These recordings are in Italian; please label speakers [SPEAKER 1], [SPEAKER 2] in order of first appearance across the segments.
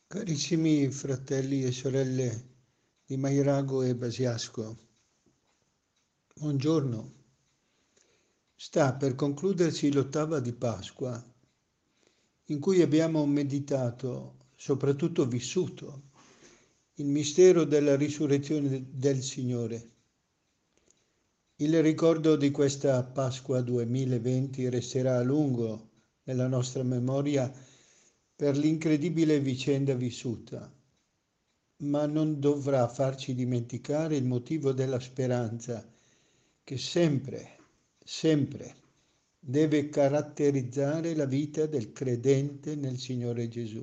[SPEAKER 1] Carissimi fratelli e sorelle di Mairago e Basiasco, buongiorno. Sta per concludersi l'ottava di Pasqua, in cui abbiamo meditato, soprattutto vissuto, il mistero della risurrezione del Signore. Il ricordo di questa Pasqua 2020 resterà a lungo nella nostra memoria per l'incredibile vicenda vissuta, ma non dovrà farci dimenticare il motivo della speranza che sempre deve caratterizzare la vita del credente nel Signore Gesù.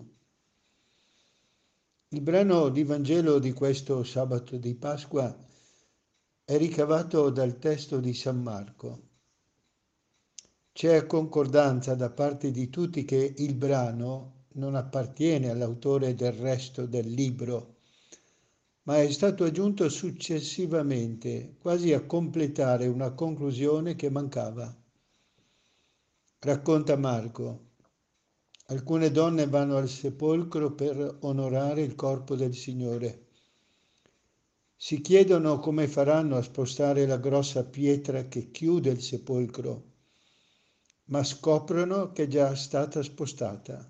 [SPEAKER 1] Il brano di Vangelo di questo sabato di Pasqua è ricavato dal testo di San Marco. C'è concordanza da parte di tutti che il brano non appartiene all'autore del resto del libro, ma è stato aggiunto successivamente, quasi a completare una conclusione che mancava. Racconta Marco: alcune donne vanno al sepolcro per onorare il corpo del Signore. Si chiedono come faranno a spostare la grossa pietra che chiude il sepolcro, ma scoprono che è già stata spostata.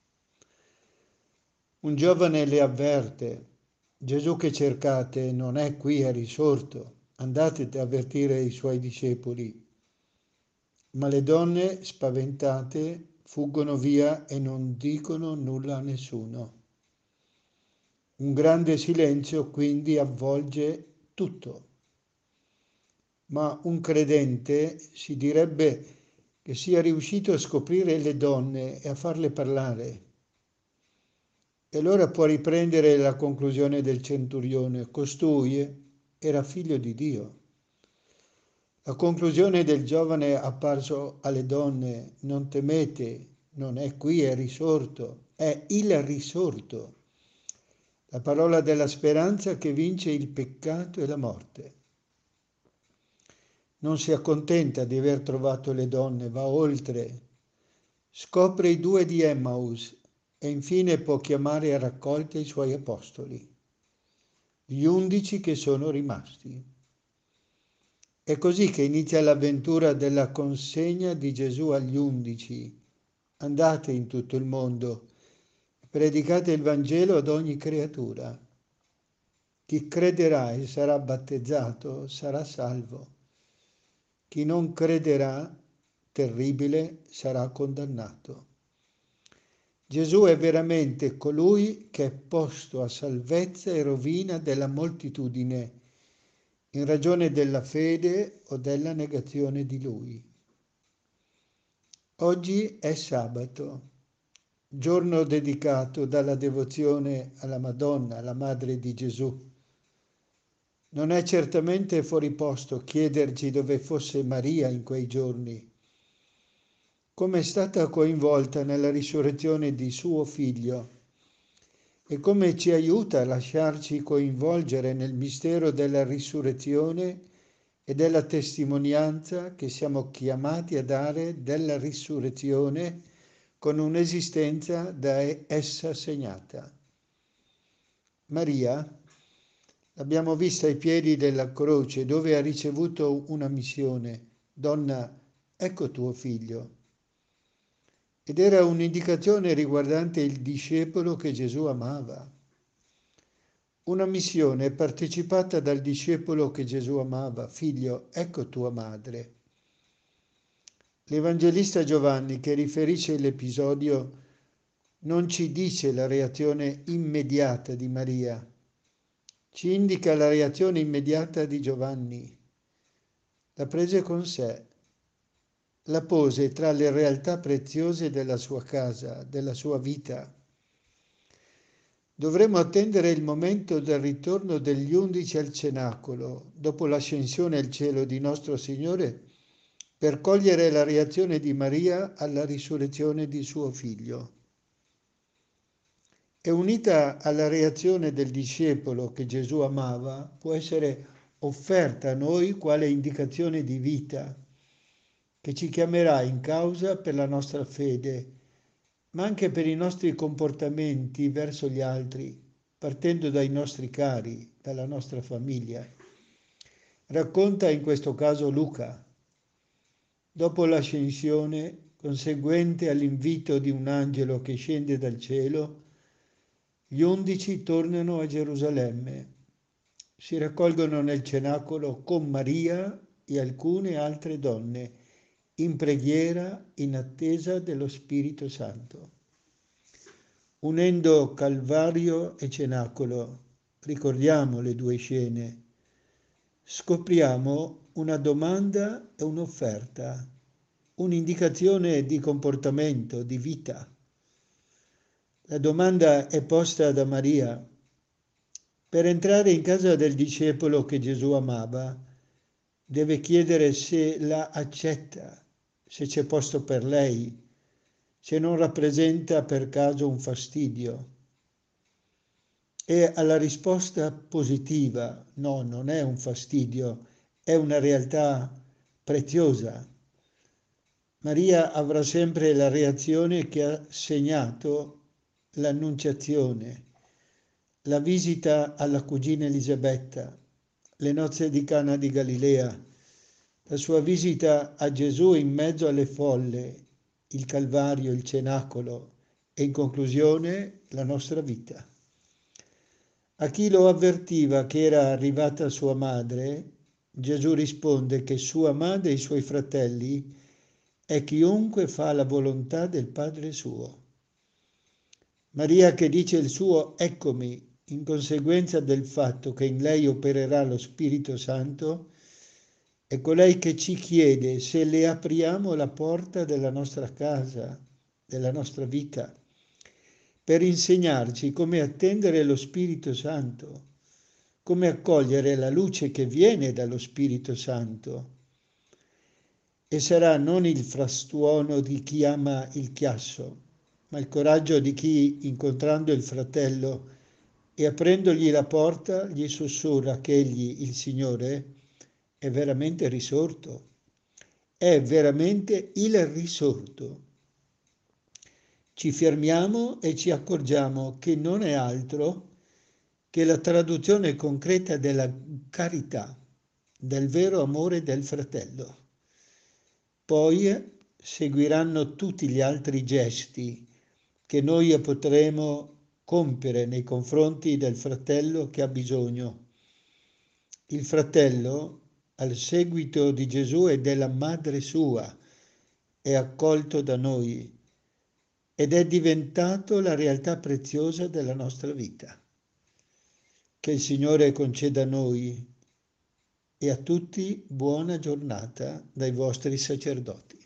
[SPEAKER 1] Un giovane le avverte: Gesù che cercate non è qui, è risorto, andate ad avvertire i suoi discepoli. Ma le donne, spaventate, fuggono via e non dicono nulla a nessuno. Un grande silenzio quindi avvolge tutto. Ma un credente si direbbe che sia riuscito a scoprire le donne e a farle parlare. E allora può riprendere la conclusione del centurione: costui era figlio di Dio. La conclusione del giovane apparso alle donne: non temete, non è qui, è risorto, è il risorto. La parola della speranza che vince il peccato e la morte. Non si accontenta di aver trovato le donne, va oltre. Scopre i due di Emmaus e infine può chiamare a raccolta i suoi apostoli, gli 11 che sono rimasti. È così che inizia l'avventura della consegna di Gesù agli 11. Andate in tutto il mondo, predicate il Vangelo ad ogni creatura. Chi crederà e sarà battezzato sarà salvo. Chi non crederà, terribile, sarà condannato. Gesù è veramente colui che è posto a salvezza e rovina della moltitudine in ragione della fede o della negazione di Lui. Oggi è sabato, giorno dedicato dalla devozione alla Madonna, la Madre di Gesù. Non è certamente fuori posto chiederci dove fosse Maria in quei giorni, come è stata coinvolta nella risurrezione di suo figlio e come ci aiuta a lasciarci coinvolgere nel mistero della risurrezione e della testimonianza che siamo chiamati a dare della risurrezione con un'esistenza da essa segnata. Maria l'abbiamo vista ai piedi della croce, dove ha ricevuto una missione: donna, ecco tuo figlio. Ed era un'indicazione riguardante il discepolo che Gesù amava. Una missione partecipata dal discepolo che Gesù amava: figlio, ecco tua madre. L'Evangelista Giovanni, che riferisce l'episodio, non ci dice la reazione immediata di Maria, ci indica la reazione immediata di Giovanni. La prese con sé, la pose tra le realtà preziose della sua casa, della sua vita. Dovremo attendere il momento del ritorno degli 11 al cenacolo, dopo l'ascensione al cielo di nostro Signore, per cogliere la reazione di Maria alla risurrezione di suo figlio. E unita alla reazione del discepolo che Gesù amava, può essere offerta a noi quale indicazione di vita che ci chiamerà in causa per la nostra fede, ma anche per i nostri comportamenti verso gli altri, partendo dai nostri cari, dalla nostra famiglia. Racconta in questo caso Luca. Dopo l'ascensione, conseguente all'invito di un angelo che scende dal cielo, gli 11 tornano a Gerusalemme. Si raccolgono nel cenacolo con Maria e alcune altre donne, in preghiera in attesa dello Spirito Santo. Unendo Calvario e cenacolo, ricordiamo le due scene, scopriamo una domanda e un'offerta, un'indicazione di comportamento, di vita. La domanda è posta da Maria. Per entrare in casa del discepolo che Gesù amava, deve chiedere se la accetta, se c'è posto per lei, se non rappresenta per caso un fastidio. E alla risposta positiva, no, non è un fastidio, è una realtà preziosa. Maria avrà sempre la reazione che ha segnato l'Annunciazione, la visita alla cugina Elisabetta, le nozze di Cana di Galilea, la sua visita a Gesù in mezzo alle folle, il Calvario, il cenacolo e in conclusione la nostra vita. A chi lo avvertiva che era arrivata sua madre, Gesù risponde che sua madre e i suoi fratelli è chiunque fa la volontà del Padre suo. Maria che dice il suo eccomi in conseguenza del fatto che in lei opererà lo Spirito Santo, è colei che ci chiede se le apriamo la porta della nostra casa, della nostra vita, per insegnarci come attendere lo Spirito Santo, come accogliere la luce che viene dallo Spirito Santo. E sarà non il frastuono di chi ama il chiasso, ma il coraggio di chi, incontrando il fratello e aprendogli la porta, gli sussurra che egli, il Signore, è veramente risorto, è veramente il risorto. Ci fermiamo e ci accorgiamo che non è altro che la traduzione concreta della carità, del vero amore del fratello. Poi seguiranno tutti gli altri gesti che noi potremo compiere nei confronti del fratello che ha bisogno. Il fratello, al seguito di Gesù e della madre sua, è accolto da noi ed è diventato la realtà preziosa della nostra vita. Che il Signore conceda a noi e a tutti buona giornata dai vostri sacerdoti.